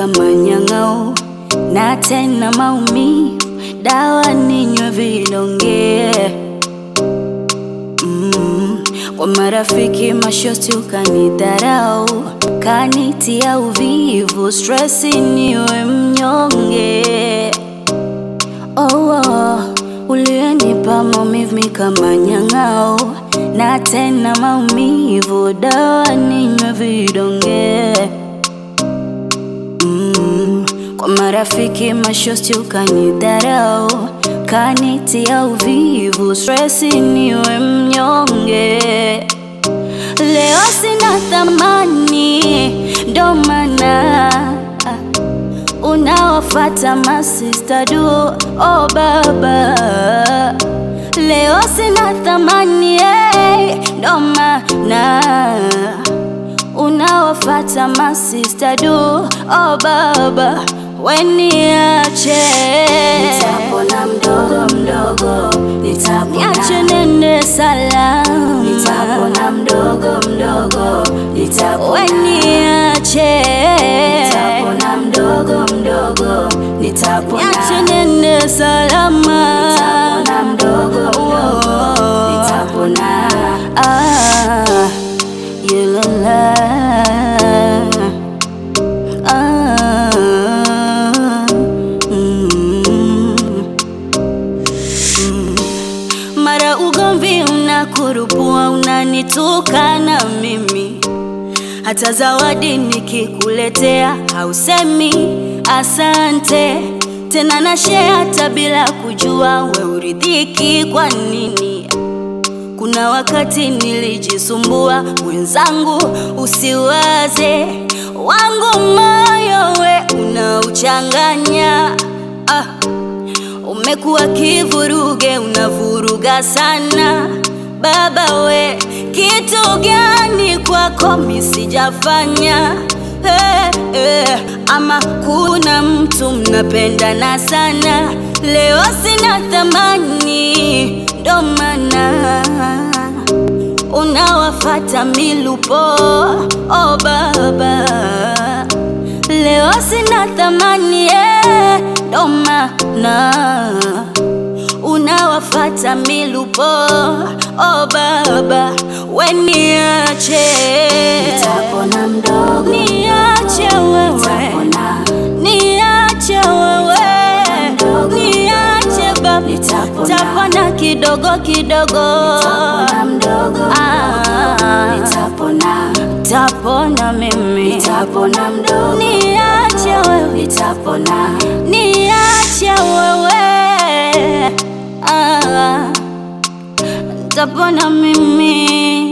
kama nyang'au, na tena maumivu, dawa ninywe vidonge. Kwa marafiki mashosti ukanidharau, kanitia uvivu, stressi niwe mnyonge. Ulienipa maumivu kama nyang'au, na tena maumivu, dawa ninywe vidonge. Kwa marafiki mashosti ukanidharau, kanitia uvivu, stressi niwe mnyonge. Leo sina thamani, ndo maana unawafata masista du, oh baba. Leo sina thamani, ndo maana unawafata masista du, oh baba. Weniache, nitapona mdogo mdogo, nitapona. Niache nende salama, nitapona mdogo mdogo, nitapona. Weniache, nitapona mdogo mdogo, nitapona. niache nende salama, nitapona mdogo mdogo, nitapona. Yelala, mara ugomvi unakurupua, unanitukana mimi. Hata zawadi nikikuletea hausemi asante. Tena na share hata bila kujua we uridhiki kwa nini. Kuna wakati nilijisumbua mwenzangu, usiwaze wangu moyo we unauchanganya. Umekuwa kivuruge, unavuruga sana baba we. Kitu gani kwako mimi sijafanya? Ama kuna mtu mnapendana sana, leo sina thamani, ndo maana unawafata milupo, oh baba. Leo sina thamani, ndo maana unawafata milupo, oh baba. Weniache, nitapona mdogo, niache wewe, nitapona. niache wewe, niache baba, nitapona kidogo kidogo, nitapona mdogo mdogo, nitapona. tapona mimi, nitapona mdogo, niache wewe, nitapona. niache wewe, tapona mimi.